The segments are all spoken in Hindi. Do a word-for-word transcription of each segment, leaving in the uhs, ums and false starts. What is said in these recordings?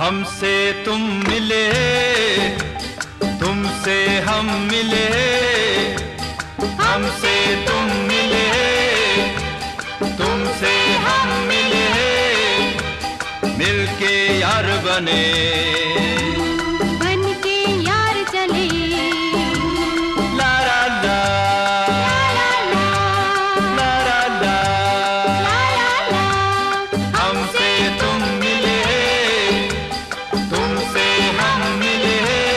हमसे तुम मिले, तुमसे हम मिले, हमसे तुम मिले, तुमसे हम मिले, मिलके यार बने, बन के यार चले, ला ला ला, ला ला ला, ला ला ला, ला ला ला। हमसे तुम मिले, तुमसे हम मिले,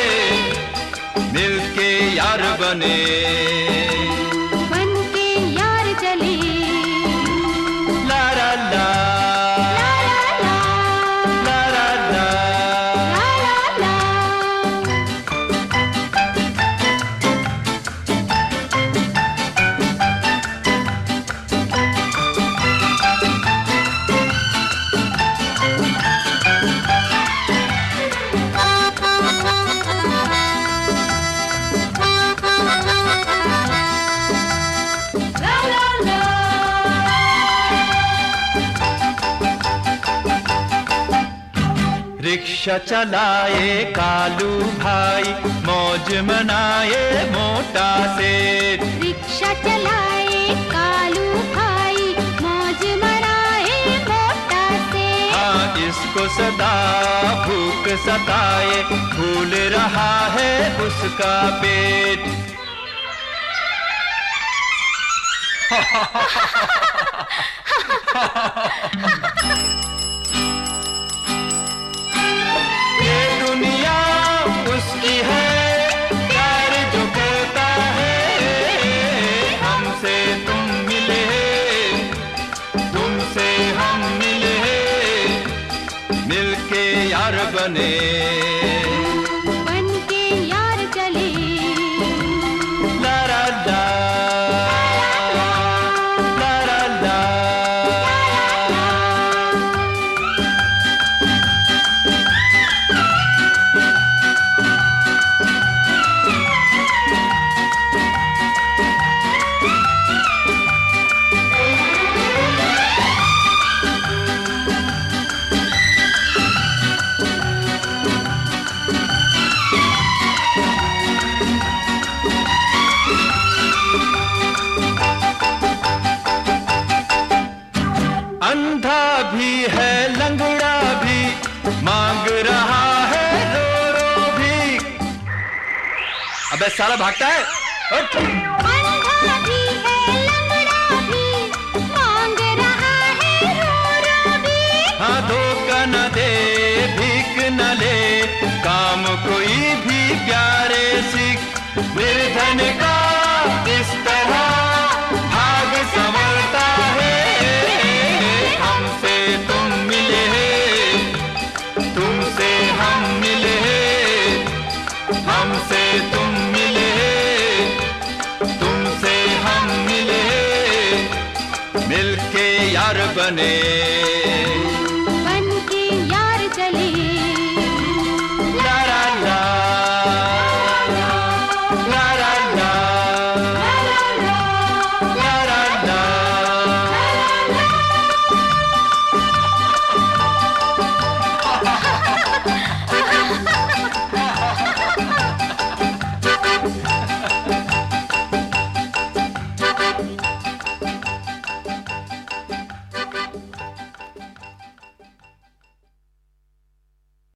मिलके यार बने, बन के यार चले, ला ला ला, ला ला ला, ला ला ला। ला ला ला। रिक्शा चलाए कालू भाई, मौज मनाए मोटा सेठ, रिक्शा चलाए कालू भाई, मौज मनाए मोटा से। हाँ इसको सदा भूख सताए, भूल रहा है उसका पेट। ये दुनिया उसकी है, प्यार जो करता है, हमसे तुम मिले, तुमसे हम मिले, मिलके यार बने, बन के यार चले, ला ला ला, ला ला ला। अंधा भी है लंगड़ा भी, मांग रहा है रो रो भी। अबे साला भागता है, उठ। अंधा भी है लंगड़ा भी, मांग रहा है रो रो भी। हाँ धोखा न दे, भीख न ले, काम कोई भी प्यारे सीख, निर्धन का इस तरह भाग संवरता है। हमसे तुम मिले, तुमसे हम मिले, हमसे तुम मिले, तुमसे हम मिले, मिलके यार बने।